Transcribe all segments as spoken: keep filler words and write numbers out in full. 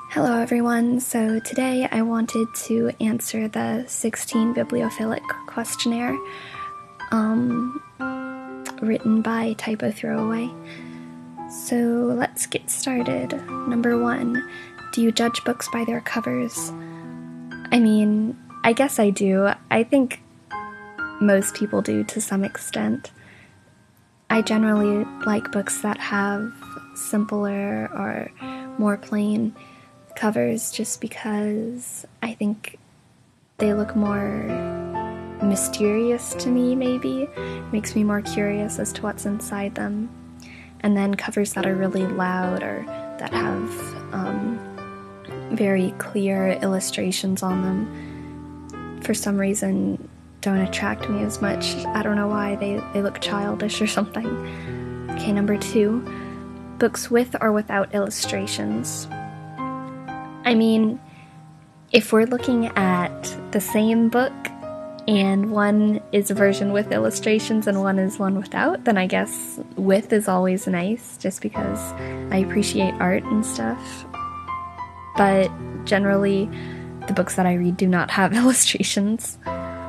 Hello everyone, so today I wanted to answer the sixteen Bibliophilic questionnaire um, written by Typo Throwaway. So let's get started. Number one, do you judge books by their covers? I mean, I guess I do. I think most people do to some extent. I generally like books that have simpler or more plain covers just because I think they look more mysterious to me, maybe. Makes me more curious as to what's inside them. And then covers that are really loud or that have um, very clear illustrations on them, for some reason, don't attract me as much. I don't know why. They, they look childish or something. Okay, number two, books with or without illustrations. I mean, if we're looking at the same book and one is a version with illustrations and one is one without, then I guess with is always nice, just because I appreciate art and stuff. But generally, the books that I read do not have illustrations.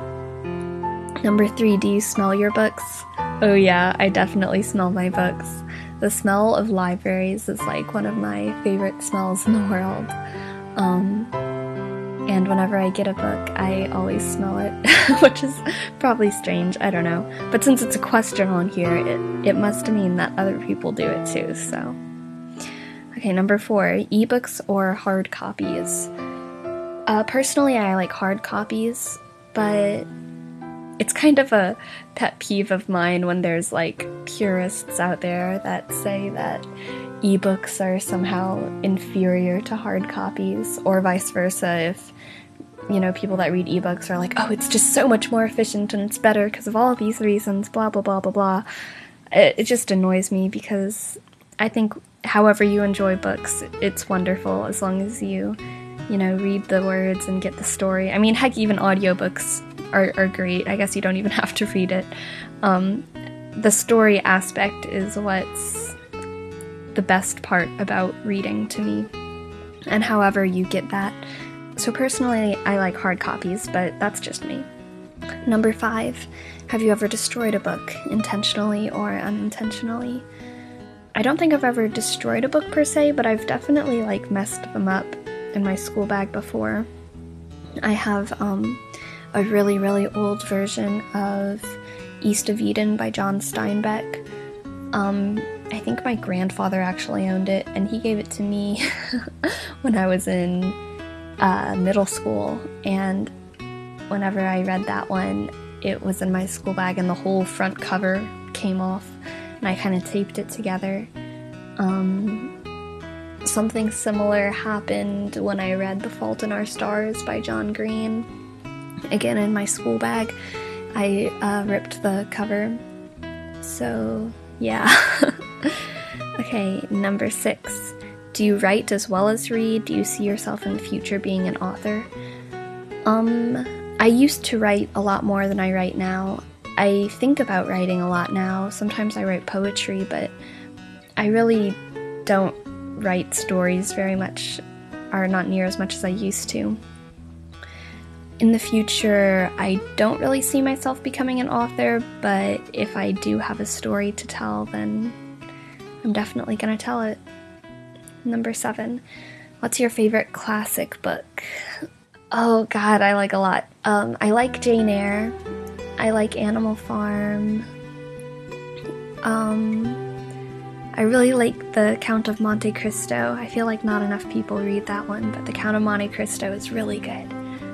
Number three, do you smell your books? Oh yeah, I definitely smell my books. The smell of libraries is like one of my favorite smells in the world. Um, and whenever I get a book, I always smell it, which is probably strange, I don't know. But since it's a question on here, it, it must mean that other people do it too, so. Okay, number four, ebooks or hard copies? Uh, personally, I like hard copies, but it's kind of a pet peeve of mine when there's like purists out there that say that ebooks are somehow inferior to hard copies, or vice versa. If, you know, people that read ebooks are like, oh, it's just so much more efficient and it's better because of all these reasons, blah, blah, blah, blah, blah. It, it just annoys me because I think however you enjoy books, it's wonderful as long as you, you know, read the words and get the story. I mean, heck, even audiobooks are, are great. I guess you don't even have to read it. Um, the story aspect is what's the best part about reading to me, and however you get that. So personally, I like hard copies, but that's just me. Number five, have you ever destroyed a book, intentionally or unintentionally? I don't think I've ever destroyed a book per se, but I've definitely like messed them up in my school bag before. I have um, a really, really old version of East of Eden by John Steinbeck. Um, I think my grandfather actually owned it, and he gave it to me when I was in uh, middle school, and whenever I read that one, it was in my school bag, and the whole front cover came off, and I kind of taped it together. Um, something similar happened when I read The Fault in Our Stars by John Green, again in my school bag. I uh, ripped the cover, so yeah. Okay, number six. Do you write as well as read? Do you see yourself in the future being an author? Um, I used to write a lot more than I write now. I think about writing a lot now. Sometimes I write poetry, but I really don't write stories very much, or not near as much as I used to. In the future, I don't really see myself becoming an author, but if I do have a story to tell, then I'm definitely gonna tell it. Number seven, what's your favorite classic book? Oh god, I like a lot. Um, I like Jane Eyre. I like Animal Farm. Um, I really like The Count of Monte Cristo. I feel like not enough people read that one, but The Count of Monte Cristo is really good.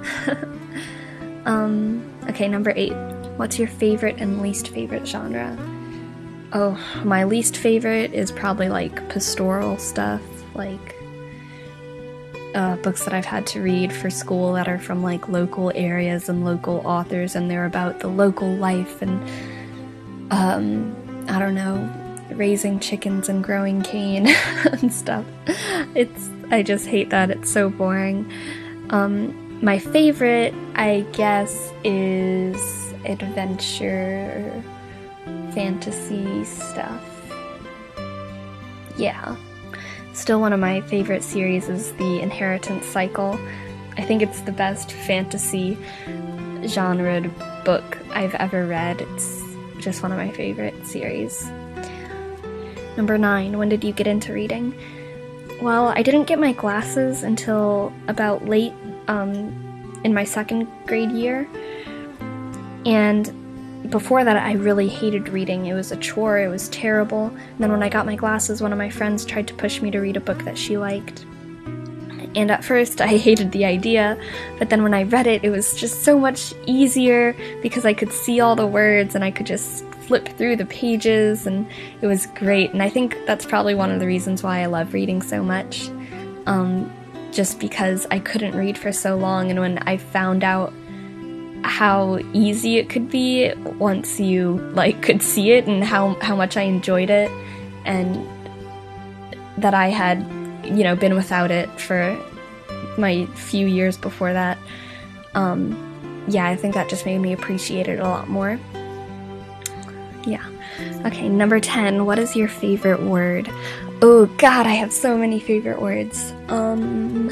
um, okay, number eight. What's your favorite and least favorite genre? Oh, my least favorite is probably like pastoral stuff, like uh, books that I've had to read for school that are from like local areas and local authors, and they're about the local life and, um, I don't know, raising chickens and growing cane and stuff. It's, I just hate that. It's so boring. Um, my favorite, I guess, is adventure, fantasy stuff. Yeah. Still one of my favorite series is The Inheritance Cycle. I think it's the best fantasy genre book I've ever read. It's just one of my favorite series. Number nine, when did you get into reading? Well, I didn't get my glasses until about late um, in my second grade year. And before that, I really hated reading. It was a chore, it was terrible. And then when I got my glasses, one of my friends tried to push me to read a book that she liked. And at first, I hated the idea, but then when I read it, it was just so much easier because I could see all the words and I could just flip through the pages, and it was great. And I think that's probably one of the reasons why I love reading so much, um, just because I couldn't read for so long, and when I found out how easy it could be once you like could see it and how, how much I enjoyed it, and that I had, you know, been without it for my few years before that, um, yeah, I think that just made me appreciate it a lot more. Yeah. Okay, number ten, what is your favorite word? Oh god, I have so many favorite words. Um,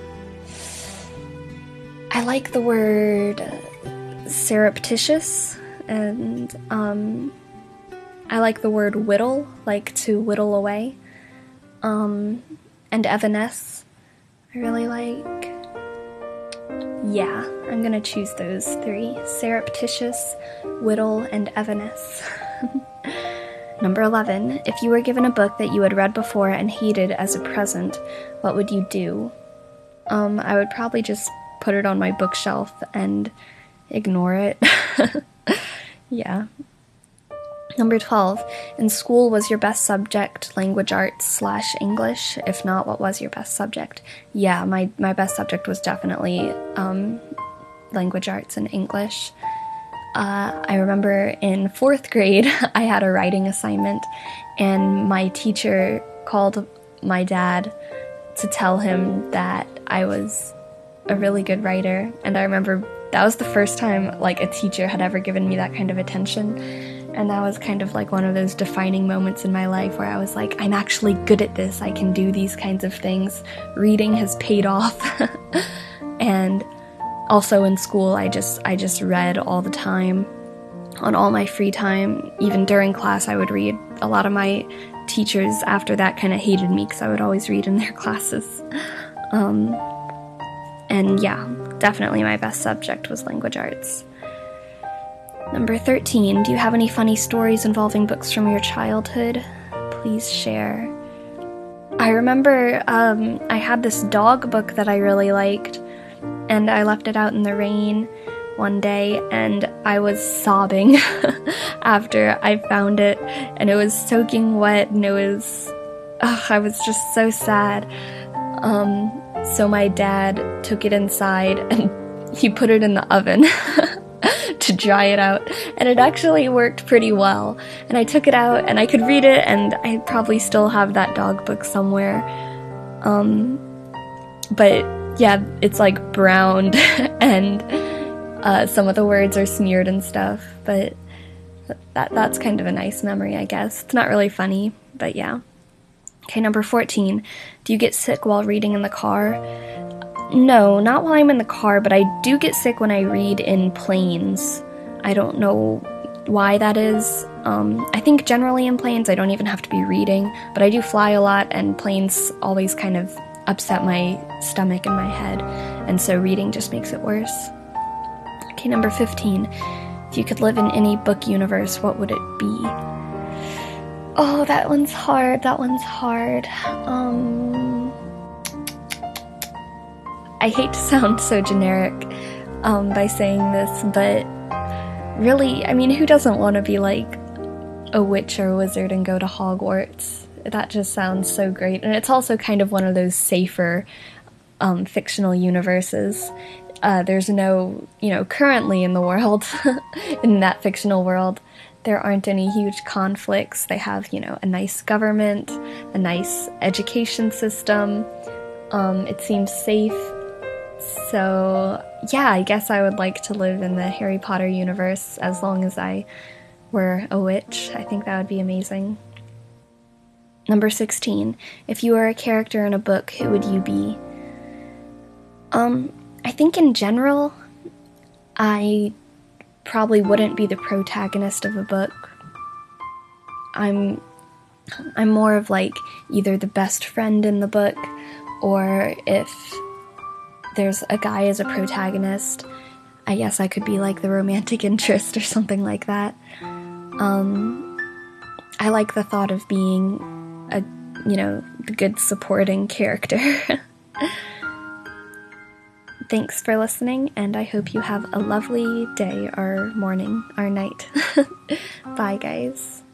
I like the word surreptitious, and um, I like the word whittle, like to whittle away, um, and evanesce, I really like. Yeah, I'm gonna choose those three, surreptitious, whittle, and evanesce. Number eleven, if you were given a book that you had read before and hated as a present, what would you do? Um, I would probably just put it on my bookshelf and ignore it. Yeah. Number twelve, in school, was your best subject language arts slash English? If not, what was your best subject? Yeah, my, my best subject was definitely um, language arts and English. Uh, I remember in fourth grade, I had a writing assignment, and my teacher called my dad to tell him that I was a really good writer, and I remember that was the first time, like, a teacher had ever given me that kind of attention, and that was kind of like one of those defining moments in my life where I was like, I'm actually good at this, I can do these kinds of things. Reading has paid off. And also in school, I just I just read all the time, on all my free time. Even during class, I would read. A lot of my teachers after that kind of hated me because I would always read in their classes. Um, and yeah, definitely my best subject was language arts. Number thirteen, do you have any funny stories involving books from your childhood? Please share. I remember um, I had this dog book that I really liked, and I left it out in the rain one day, and I was sobbing after I found it, and it was soaking wet, and it was, ugh, I was just so sad. Um, so my dad took it inside, and he put it in the oven to dry it out, and it actually worked pretty well. And I took it out, and I could read it, and I probably still have that dog book somewhere. Um, but yeah, it's like browned, and uh, some of the words are smeared and stuff, but that that's kind of a nice memory, I guess. It's not really funny, but yeah. Okay, number fourteen. Do you get sick while reading in the car? No, not while I'm in the car, but I do get sick when I read in planes. I don't know why that is. Um, I think generally in planes I don't even have to be reading, but I do fly a lot, and planes always kind of upset my stomach and my head, and so reading just makes it worse. Okay, number fifteen. If you could live in any book universe, what would it be? Oh, that one's hard, that one's hard. Um, I hate to sound so generic um, by saying this, but really, I mean, who doesn't want to be like a witch or a wizard and go to Hogwarts? That just sounds so great. And it's also kind of one of those safer um, fictional universes. Uh, there's no, you know, currently in the world, in that fictional world, there aren't any huge conflicts. They have, you know, a nice government, a nice education system. Um, it seems safe. So, yeah, I guess I would like to live in the Harry Potter universe as long as I were a witch. I think that would be amazing. Number sixteen. If you were a character in a book, who would you be? Um, I think in general, I probably wouldn't be the protagonist of a book. I'm I'm more of like either the best friend in the book, or if there's a guy as a protagonist, I guess I could be like the romantic interest or something like that. Um, I like the thought of being a, you know, the good supporting character. Thanks for listening, and I hope you have a lovely day or morning or night. Bye, guys.